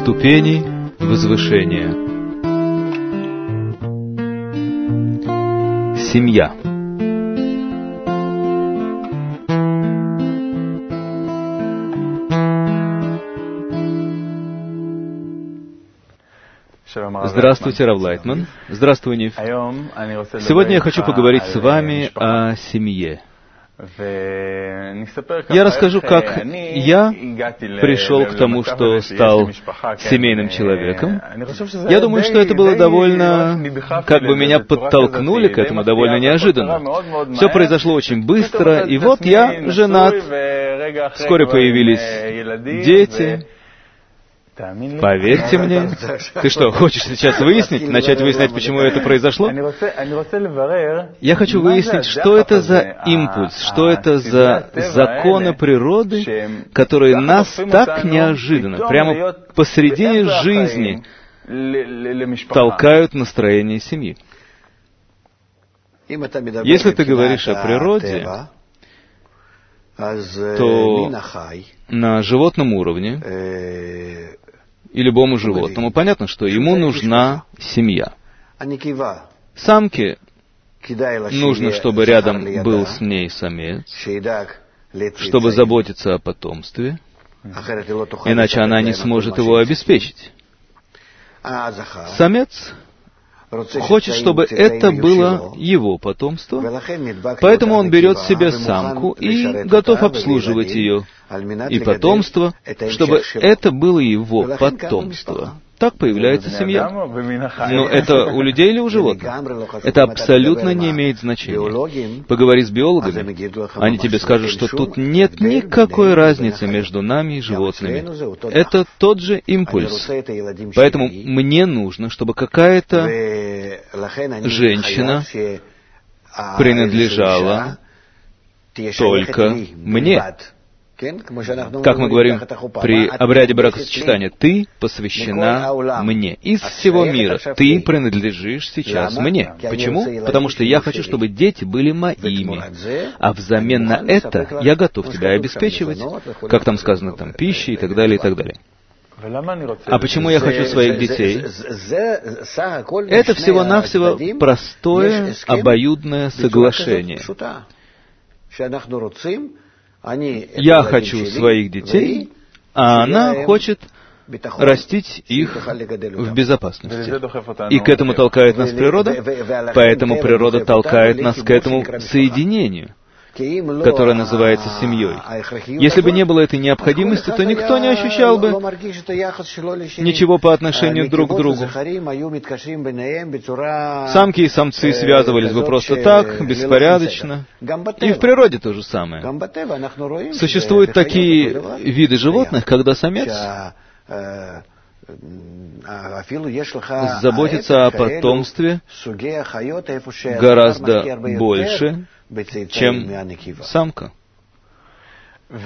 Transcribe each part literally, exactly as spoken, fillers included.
Ступени возвышения. Семья. Здравствуйте, Рав Лайтман. Здравствуй, Нив. Сегодня я хочу поговорить с вами о семье. Я расскажу, как я пришел к тому, что стал семейным человеком. Я думаю, что это было довольно... Как бы меня подтолкнули к этому довольно неожиданно. Все произошло очень быстро, и вот я женат. Вскоре появились дети. Поверьте мне. Ты что, хочешь сейчас выяснить, начать выяснять, почему это произошло? Я хочу выяснить, что это за импульс, что это за законы природы, которые нас так неожиданно, прямо посредине жизни, толкают в настроение семьи. Если ты говоришь о природе, то на животном уровне и любому животному понятно, что ему нужна семья. Самке нужно, чтобы рядом был с ней самец, чтобы заботиться о потомстве, иначе она не сможет его обеспечить. Самец хочет, чтобы это было его потомство, поэтому он берет себе самку и готов обслуживать ее, и потомство, чтобы это было его потомство. Так появляется семья. Но это у людей или у животных? Это абсолютно не имеет значения. Поговори с биологами, они тебе скажут, что тут нет никакой разницы между нами и животными. Это тот же импульс. Поэтому мне нужно, чтобы какая-то женщина принадлежала только мне. Как мы говорим при обряде бракосочетания, ты посвящена мне. Из всего мира ты принадлежишь сейчас мне. Почему? Потому что я хочу, чтобы дети были моими. А взамен на это я готов тебя обеспечивать, как там сказано, там, пищей и так далее, и так далее. А почему я хочу своих детей? Это всего-навсего простое обоюдное соглашение. Я хочу своих детей, а она хочет растить их в безопасности. И к этому толкает нас природа, поэтому природа толкает нас к этому соединению, которое называется семьей. Если бы не было этой необходимости, то никто не ощущал бы ничего по отношению друг к другу. Самки и самцы связывались бы просто так, беспорядочно. И в природе то же самое. Существуют такие виды животных, когда самец заботится о потомстве гораздо больше, чем самка. А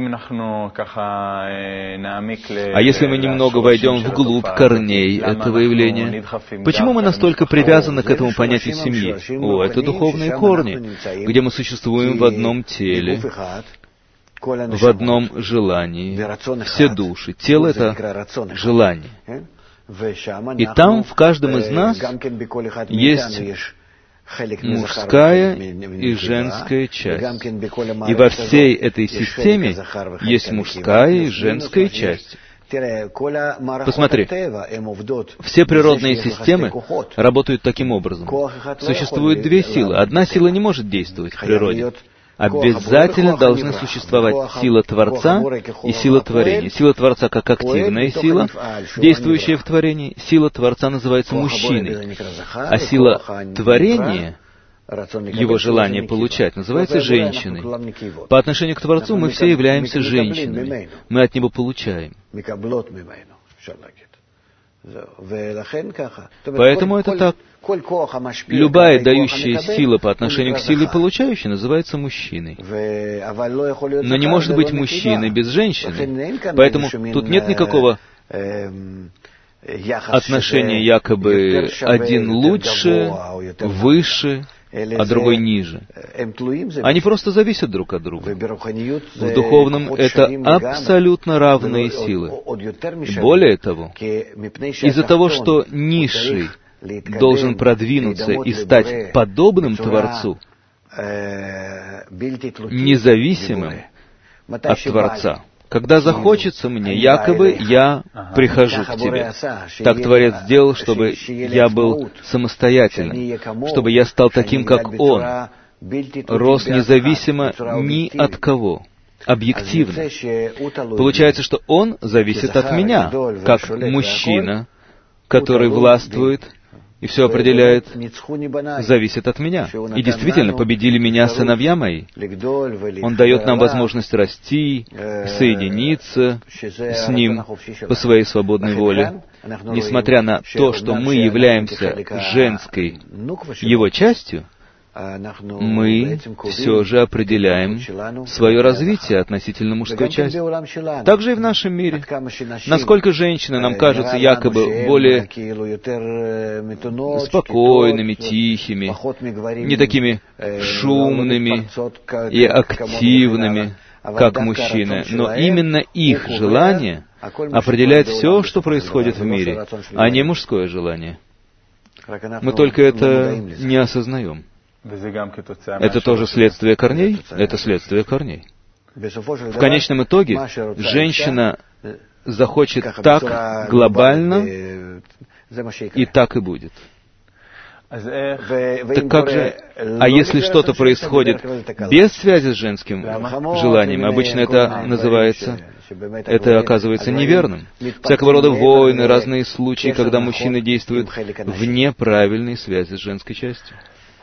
если мы немного войдем вглубь корней этого явления, почему мы настолько привязаны к этому понятию семьи? О, это духовные корни, где мы существуем в одном теле, в одном желании. Все души. Тело — это желание. И там в каждом из нас есть мужская и женская часть. И во всей этой системе есть мужская и женская часть. Посмотри, все природные системы работают таким образом. Существует две силы. Одна сила не может действовать в природе. Обязательно должны существовать сила Творца и сила творения. Сила Творца как активная сила, действующая в творении. Сила Творца называется мужчиной. А сила творения, его желание получать, называется женщиной. По отношению к Творцу мы все являемся женщинами. Мы от Него получаем. Поэтому это так. Любая дающая сила по отношению к силе получающей называется мужчиной. Но не может быть мужчины без женщины. Поэтому тут нет никакого отношения якобы один лучше, выше а другой ниже. Они просто зависят друг от друга. В духовном это абсолютно равные силы. И более того, из-за того, что низший должен продвинуться и стать подобным Творцу, независимым от Творца, когда захочется мне, якобы я прихожу к тебе. Так Творец сделал, чтобы я был самостоятельным, чтобы я стал таким, как Он, рос независимо ни от кого, объективно. Получается, что Он зависит от меня, как мужчина, который властвует и все определяет, зависит от меня. И действительно, победили меня сыновья мои. Он дает нам возможность расти, соединиться с Ним по своей свободной воле. Несмотря на то, что мы являемся женской Его частью, мы все же определяем свое развитие относительно мужской части. Также и в нашем мире. Насколько женщины нам кажутся якобы более спокойными, тихими, не такими шумными и активными, как мужчины, но именно их желание определяет все, что происходит в мире, а не мужское желание. Мы только это не осознаем. Это тоже следствие корней? Это следствие корней. В конечном итоге, женщина захочет так глобально, и так и будет. Так как же, а если что-то происходит без связи с женским желанием, обычно это называется, это оказывается неверным. Всякого рода войны, разные случаи, когда мужчины действуют вне правильной связи с женской частью.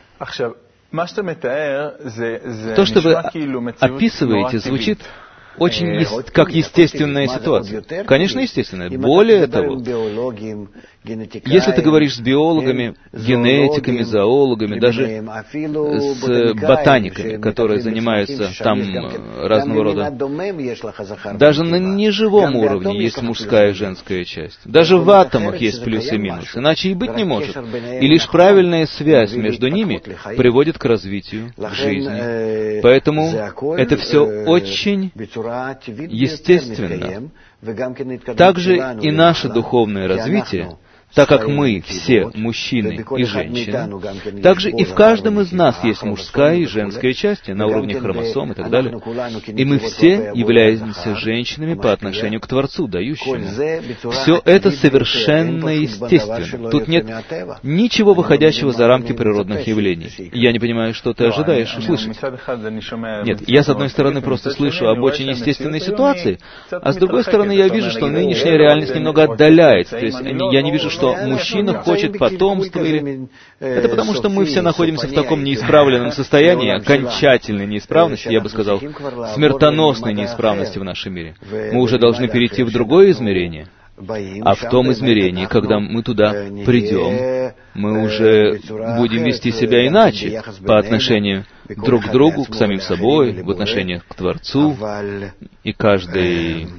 То, что вы описываете, звучит очень е- как естественная ситуация. Конечно, естественная. Более того, если ты говоришь с биологами, генетиками, зоологами, даже с ботаниками, которые занимаются там разного рода, даже на неживом уровне есть мужская и женская часть. Даже в атомах есть плюс и минус, иначе и быть не может. И лишь правильная связь между ними приводит к развитию жизни. Поэтому это все очень естественно. Также и наше духовное развитие, так как мы все мужчины и женщины, также и в каждом из нас есть мужская и женская части на уровне хромосом и так далее. И мы все являемся женщинами по отношению к Творцу, дающему. Все это совершенно естественно. Тут нет ничего выходящего за рамки природных явлений. Я не понимаю, что ты ожидаешь услышать. Нет, я с одной стороны просто слышу об очень естественной ситуации, а с другой стороны я вижу, что нынешняя реальность немного отдаляется. То есть я не вижу, что мужчина хочет потомства, или... Это потому, что мы все находимся в таком неисправленном состоянии, окончательной неисправности, я бы сказал, смертоносной неисправности в нашем мире. Мы уже должны перейти в другое измерение. А в том измерении, когда мы туда придем, мы уже будем вести себя иначе по отношению друг к другу, к самим собой, в отношениях к Творцу, и каждый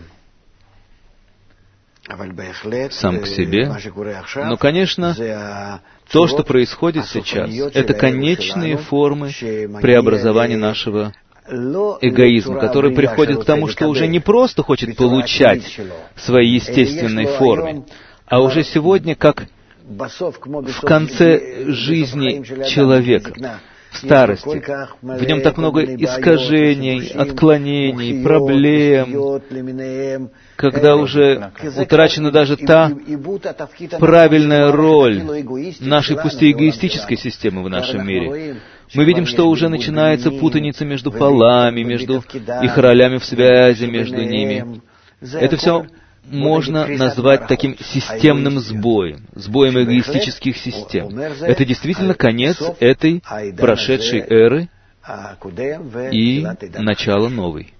сам к себе. Но, конечно, то, что происходит сейчас, это конечные формы преобразования нашего эгоизма, который приходит к тому, что уже не просто хочет получать в своей естественной форме, а уже сегодня, как в конце жизни человека, в старости, в нем так много искажений, отклонений, проблем, когда уже утрачена даже та правильная роль нашей пусть и эгоистической системы в нашем мире. Мы видим, что уже начинается путаница между полами, между их ролями в связи между ними. Это все можно назвать таким системным сбоем, сбоем эгоистических систем. Это действительно конец этой прошедшей эры и начало новой.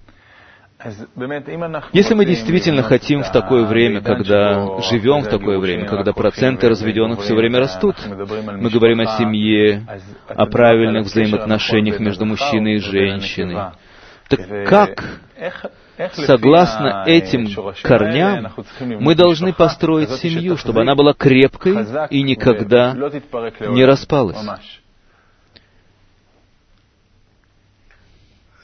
Если мы действительно хотим в такое время, когда живем в такое время, когда проценты разведенных все время растут, мы говорим о семье, о правильных взаимоотношениях между мужчиной и женщиной, так как, согласно этим корням, мы должны построить семью, чтобы она была крепкой и никогда не распалась?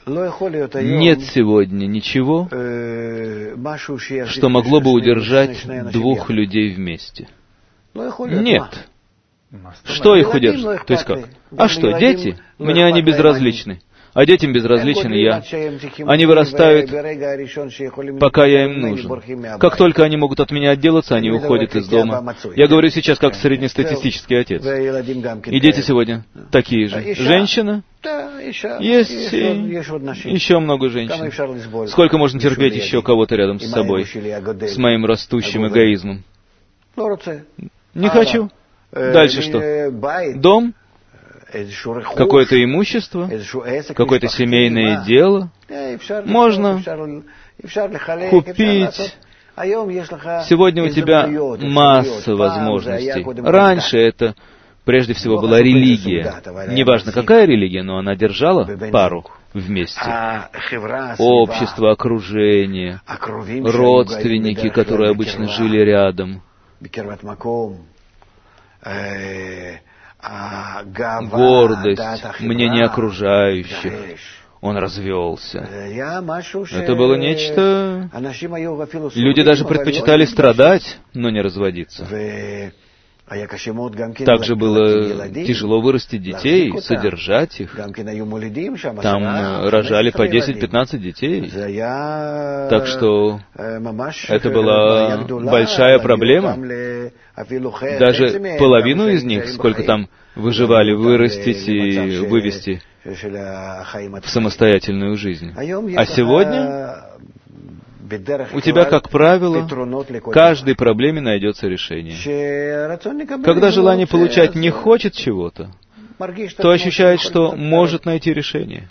Нет сегодня ничего, что могло бы удержать двух людей вместе. Нет. Что их удержит? То есть как? А что, дети? Мне они безразличны. А детям безразличен я. Они вырастают, пока я им нужен. Как только они могут от меня отделаться, они уходят из дома. Я говорю сейчас как среднестатистический отец. И дети сегодня такие же. Женщина? Есть еще много женщин. Сколько можно терпеть еще кого-то рядом с собой, с моим растущим эгоизмом? Не хочу. Дальше что? Дом? Какое-то имущество, какое-то семейное дело можно купить. Сегодня у тебя масса возможностей. Раньше это, прежде всего, была религия. Неважно, какая религия, но она держала пару вместе. Общество, окружение, родственники, которые обычно жили рядом. Гордость, мнение окружающих. Он развелся. Это было нечто... Люди даже предпочитали страдать, но не разводиться. Также было тяжело вырастить детей, содержать их. Там рожали по десять-пятнадцать детей. Так что это была большая проблема. Даже половину из них, сколько там выживали, вырастить и вывести в самостоятельную жизнь. А сегодня у тебя, как правило, каждой проблеме найдется решение. Когда желание получать не хочет чего-то, то ощущает, что может найти решение.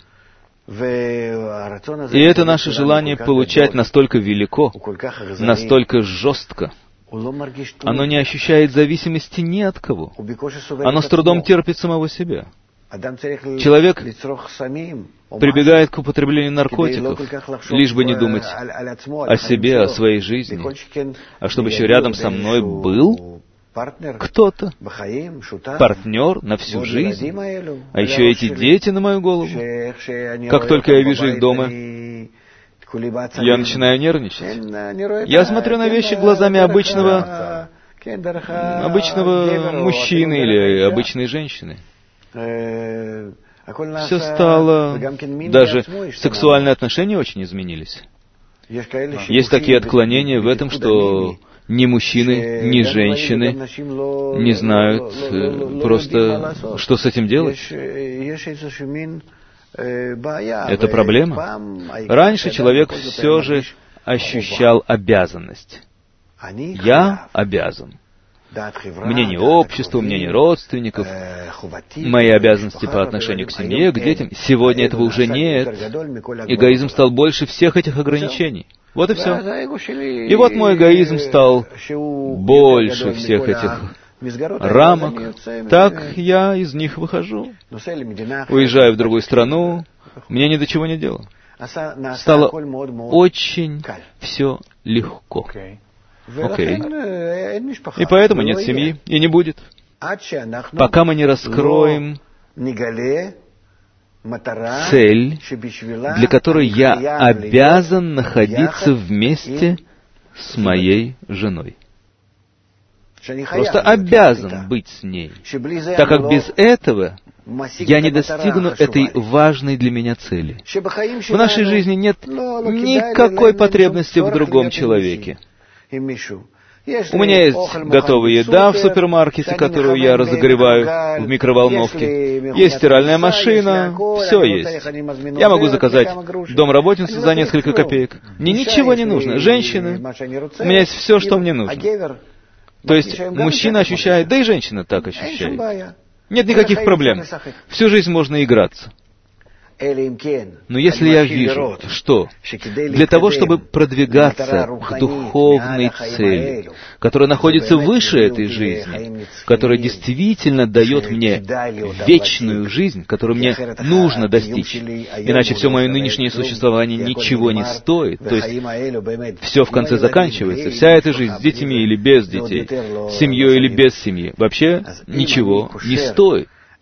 И это наше желание получать настолько велико, настолько жестко. Оно не ощущает зависимости ни от кого. Оно с трудом терпит самого себя. Человек прибегает к употреблению наркотиков, лишь бы не думать о себе, о своей жизни, а чтобы еще рядом со мной был кто-то, партнер на всю жизнь, а еще эти дети на мою голову. Как только я вижу их дома, я начинаю нервничать. Я смотрю на вещи глазами обычного, обычного мужчины или обычной женщины. Все стало... Даже сексуальные отношения очень изменились. Есть такие отклонения в этом, что ни мужчины, ни женщины не знают просто, что с этим делать. Это проблема. Раньше человек все же ощущал обязанность. Я обязан. Мнение общества, мнение родственников, мои обязанности по отношению к семье, к детям. Сегодня этого уже нет. Эгоизм стал больше всех этих ограничений. Вот и все. И вот мой эгоизм стал больше всех этих рамок. Так я из них выхожу. Уезжаю в другую страну, мне ни до чего не дело. Стало очень все легко. Окей. И поэтому нет семьи, и не будет. Пока мы не раскроем цель, для которой я обязан находиться вместе с моей женой. Просто обязан быть с ней, так как без этого я не достигну этой важной для меня цели. В нашей жизни нет никакой потребности в другом человеке. У меня есть готовая еда в супермаркете, которую я разогреваю в микроволновке. Есть стиральная машина, все есть. Я могу заказать домработницу за несколько копеек. Мне ничего не нужно. Женщины, у меня есть все, что мне нужно. То есть мужчина ощущает, да и женщина так ощущает. Нет никаких проблем. Всю жизнь можно играться. Но если я вижу, что для того, чтобы продвигаться к духовной цели, которая находится выше этой жизни, которая действительно дает мне вечную жизнь, которую мне нужно достичь, иначе все мое нынешнее существование ничего не стоит, то есть все в конце заканчивается, вся эта жизнь с детьми или без детей, с семьей или без семьи, вообще ничего не стоит.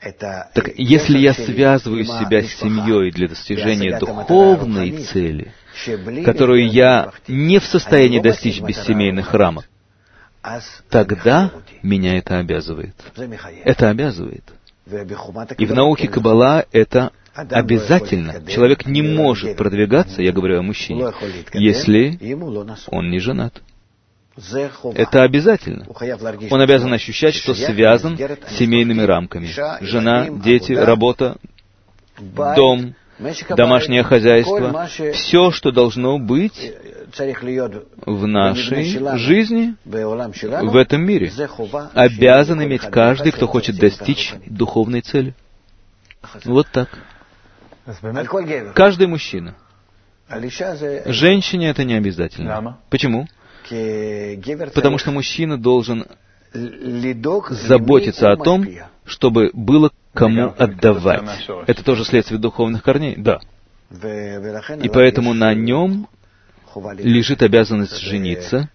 Так если я связываю себя с семьей для достижения духовной цели, которую я не в состоянии достичь без семейных рамок, тогда меня это обязывает. Это обязывает. И в науке Каббала это обязательно. Человек не может продвигаться, я говорю о мужчине, если он не женат. Это обязательно. Он обязан ощущать, что связан с семейными рамками. Жена, дети, работа, дом, домашнее хозяйство. Все, что должно быть в нашей жизни, в этом мире, обязан иметь каждый, кто хочет достичь духовной цели. Вот так. Каждый мужчина. Женщине это не обязательно. Почему? Потому что мужчина должен заботиться о том, чтобы было кому отдавать. Это тоже следствие духовных корней? Да. И поэтому на нем лежит обязанность жениться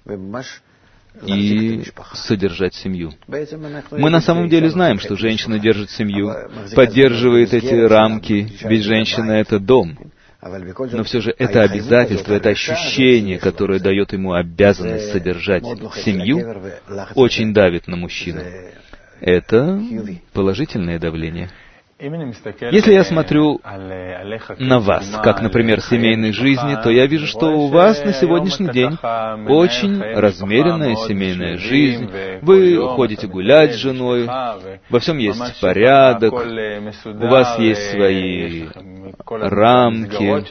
и содержать семью. Мы на самом деле знаем, что женщина держит семью, поддерживает эти рамки, ведь женщина — это дом. Но все же это обязательство, это ощущение, которое дает ему обязанность содержать семью, очень давит на мужчину. Это положительное давление. Если я смотрю на вас, как, например, в семейной жизни, то я вижу, что у вас на сегодняшний день очень размеренная семейная жизнь. Вы ходите гулять с женой, во всем есть порядок, у вас есть свои рамки.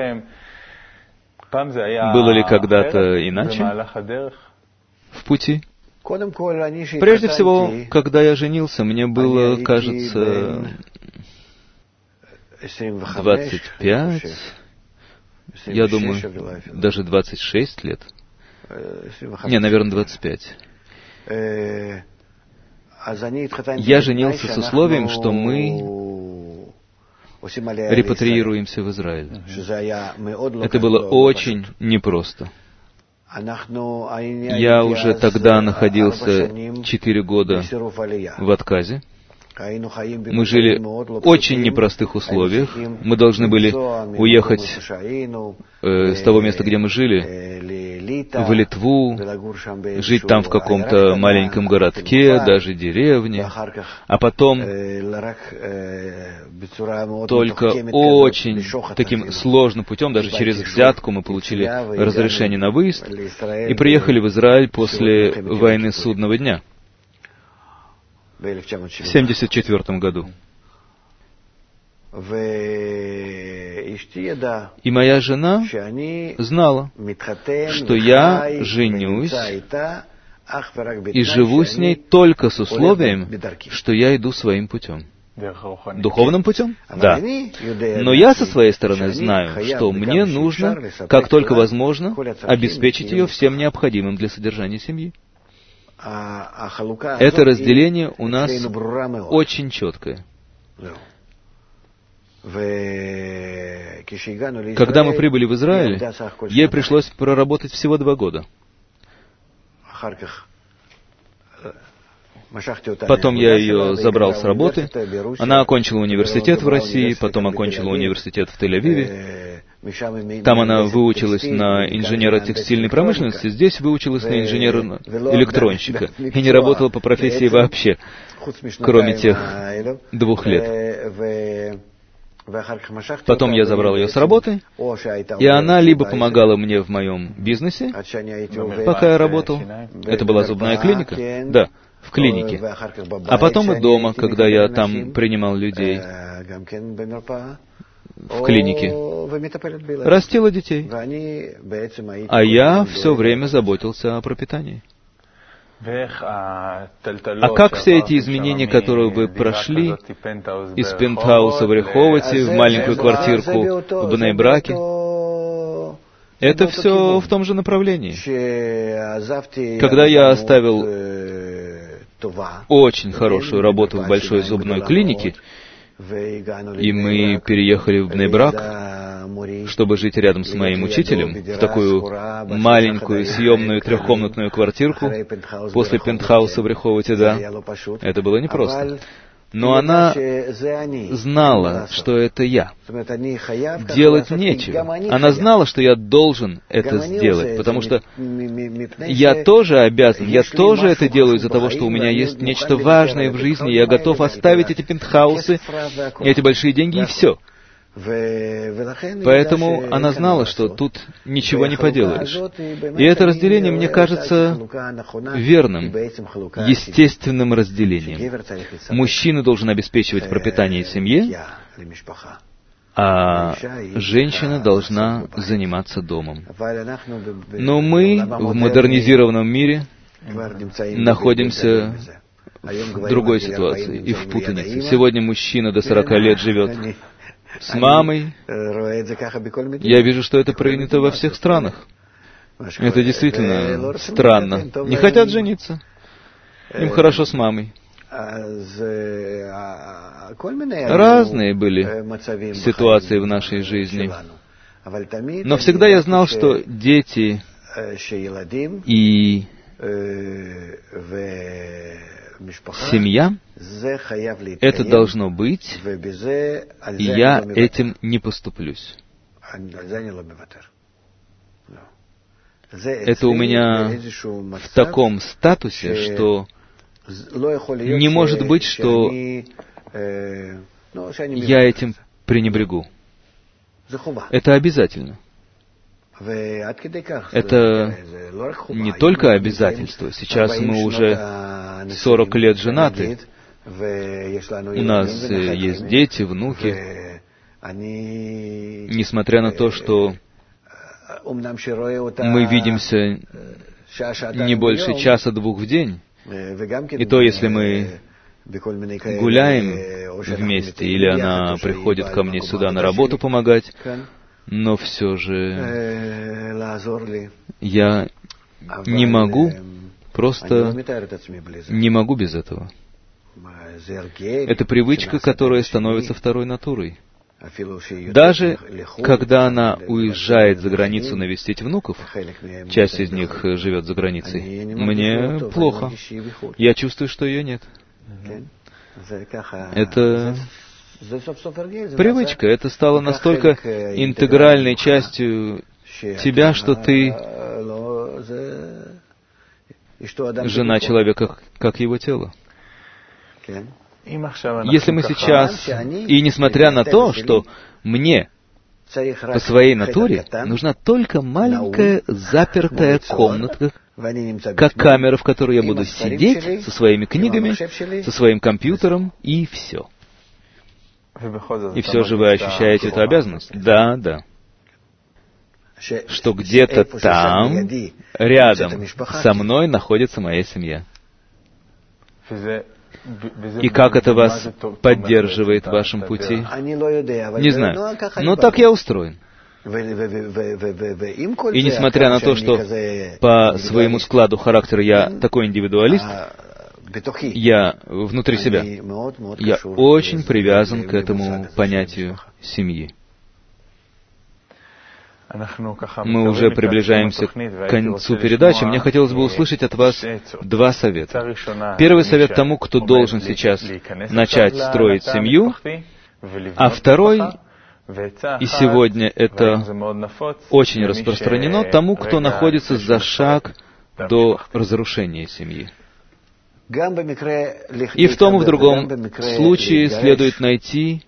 Было ли когда-то иначе в пути? Прежде всего, когда я женился, мне было, кажется, двадцать пять, я думаю, даже двадцать шесть лет. Не, наверное, двадцать пять. Я женился с условием, что мы репатриируемся в Израиль. Это было очень непросто. Я уже тогда находился четыре года в отказе. Мы жили в очень непростых условиях. Мы должны были уехать э, с того места, где мы жили, в Литву, жить там в каком-то маленьком городке, даже деревне, а потом только очень таким сложным путем, даже через взятку, мы получили разрешение на выезд и приехали в Израиль после войны Судного дня. В семьдесят четвёртом году. И моя жена знала, что я женюсь и живу с ней только с условием, что я иду своим путем. Духовным путем? Да. Но я со своей стороны знаю, что мне нужно, как только возможно, обеспечить ее всем необходимым для содержания семьи. Это разделение у нас очень четкое. Когда мы прибыли в Израиль, ей пришлось проработать всего два года. Потом я ее забрал с работы. Она окончила университет в России, потом окончила университет в Тель-Авиве. Там она выучилась на инженера текстильной промышленности, здесь выучилась на инженера-электронщика. И не работала по профессии вообще, кроме тех двух лет. Потом я забрал ее с работы, и она либо помогала мне в моем бизнесе, пока я работал. Это была зубная клиника? Да, в клинике. А потом и дома, когда я там принимал людей. В клинике. Растила детей. А я все время заботился о пропитании. А как все эти изменения, которые вы прошли из пентхауса в Реховоте в маленькую квартирку в Бней-Браке, это все в том же направлении. Когда я оставил очень хорошую работу в большой зубной клинике, и мы переехали в Бней-Брак, чтобы жить рядом с моим учителем, в такую маленькую съемную трехкомнатную квартирку после пентхауса в Реховоте, да. Это было непросто. Но она знала, что это я. Делать нечего. Она знала, что я должен это сделать, потому что я тоже обязан, я тоже это делаю из-за того, что у меня есть нечто важное в жизни, я готов оставить эти пентхаусы, эти большие деньги, и все. Поэтому она знала, что тут ничего не поделаешь. И это разделение, мне кажется, верным, естественным разделением. Мужчина должен обеспечивать пропитание семье, а женщина должна заниматься домом. Но мы в модернизированном мире находимся в другой ситуации и в путанице. Сегодня мужчина до сорока лет живет с мамой. Я вижу, что это принято во всех странах. Это действительно странно. Не хотят жениться. Им хорошо с мамой. Разные были ситуации в нашей жизни. Но всегда я знал, что дети и семья — это должно быть, и я этим не поступлюсь. Это у меня в таком статусе, что не может быть, что я этим пренебрегу. Это обязательно. Это не только обязательство. Сейчас мы уже сорок лет женаты. У нас есть дети, внуки. Несмотря на то, что мы видимся не больше часа-двух в день, и то, если мы гуляем вместе, или она приходит ко мне сюда на работу помогать, но все же я не могу, просто не могу без этого. Это привычка, которая становится второй натурой. Даже когда она уезжает за границу навестить внуков, часть из них живет за границей, мне плохо. Я чувствую, что ее нет. Это привычка. Это стало настолько интегральной частью тебя, что ты жена человека, как его тело. Если мы сейчас, и несмотря на то, что мне по своей натуре нужна только маленькая запертая комнатка, как камера, в которой я буду сидеть со своими книгами, со своим компьютером, и все. И все же вы ощущаете эту обязанность? Да, да. Что где-то там, рядом со мной, находится моя семья. И как это вас поддерживает в вашем пути? Не знаю. Но так я устроен. И несмотря на то, что по своему складу характера я такой индивидуалист, я внутри себя, я очень привязан к этому понятию семьи. Мы уже приближаемся к концу передачи. Мне хотелось бы услышать от вас два совета. Первый совет тому, кто должен сейчас начать строить семью, а второй, и сегодня это очень распространено, тому, кто находится за шаг до разрушения семьи. И в том и в другом случае следует найти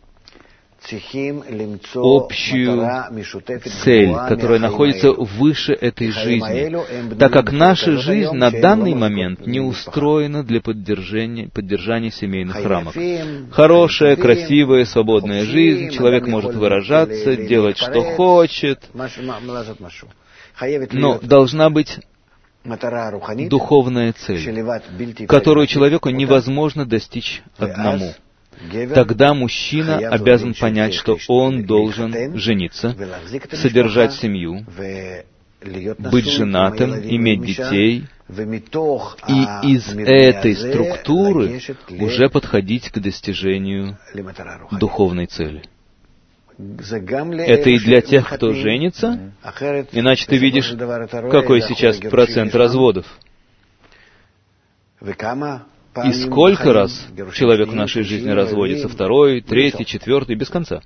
общую цель, которая находится выше этой жизни, так как наша жизнь на данный момент не устроена для поддержания, поддержания семейных рамок. Хорошая, красивая, свободная жизнь, человек может выражаться, делать, что хочет, но должна быть духовная цель, которую человеку невозможно достичь одному. Тогда мужчина обязан понять, что он должен жениться, содержать семью, быть женатым, иметь детей, и из этой структуры уже подходить к достижению духовной цели. Это и для тех, кто женится, иначе ты видишь, какой сейчас процент разводов. И сколько раз человек в нашей жизни разводится, второй, третий, четвертый, без конца.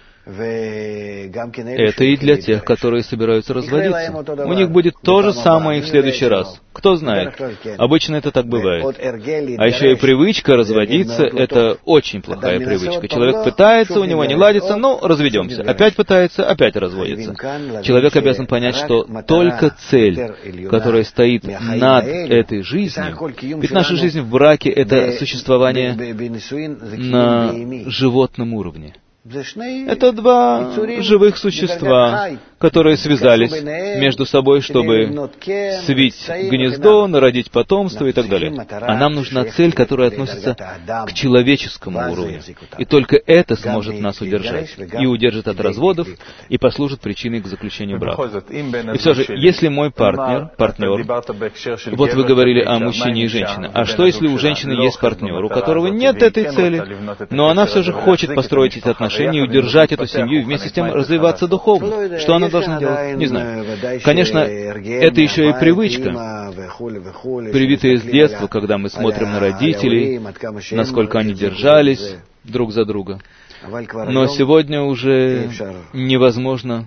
Это и для тех, которые собираются разводиться. У них будет то же самое и в следующий раз. Кто знает? Обычно это так бывает. А еще и привычка разводиться — это очень плохая привычка. Человек пытается, у него не ладится, ну, разведемся. Опять пытается, опять разводится. Человек обязан понять, что только цель, которая стоит над этой жизнью, ведь наша жизнь в браке — это существование на животном уровне. Это два живых существа, которые связались между собой, чтобы свить гнездо, народить потомство и так далее. А нам нужна цель, которая относится к человеческому уровню. И только это сможет нас удержать. И удержит от разводов, и послужит причиной к заключению брака. И все же, если мой партнер, партнер, вот вы говорили о мужчине и женщине, а что если у женщины есть партнер, у которого нет этой цели, но она все же хочет построить эти отношения, и удержать эту семью и вместе с тем развиваться духовно? Что она должна делать? Не знаю. Конечно, это еще и привычка, привитая с детства, когда мы смотрим на родителей, насколько они держались друг за друга. Но сегодня уже невозможно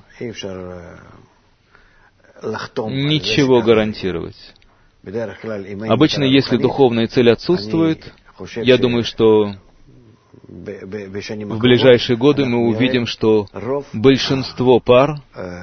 ничего гарантировать. Обычно, если духовная цель отсутствует, я думаю, что в ближайшие годы мы увидим, что большинство пар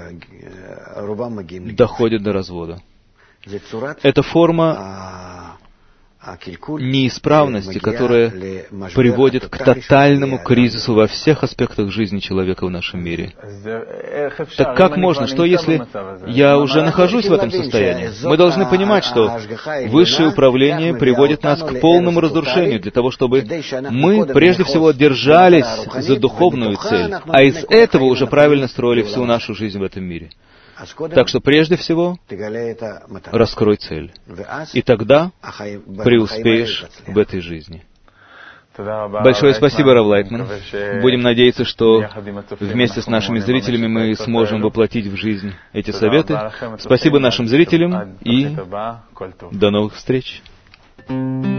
доходит до развода. Это форма неисправности, которая приводит к тотальному кризису во всех аспектах жизни человека в нашем мире. Так как можно? Что если я уже нахожусь в этом состоянии? Мы должны понимать, что высшее управление приводит нас к полному разрушению для того, чтобы мы прежде всего держались за духовную цель, а из этого уже правильно строили всю нашу жизнь в этом мире. Так что прежде всего раскрой цель, и тогда преуспеешь в этой жизни. Большое спасибо, Рав Лайтман. Будем надеяться, что вместе с нашими зрителями мы сможем воплотить в жизнь эти советы. Спасибо нашим зрителям и до новых встреч.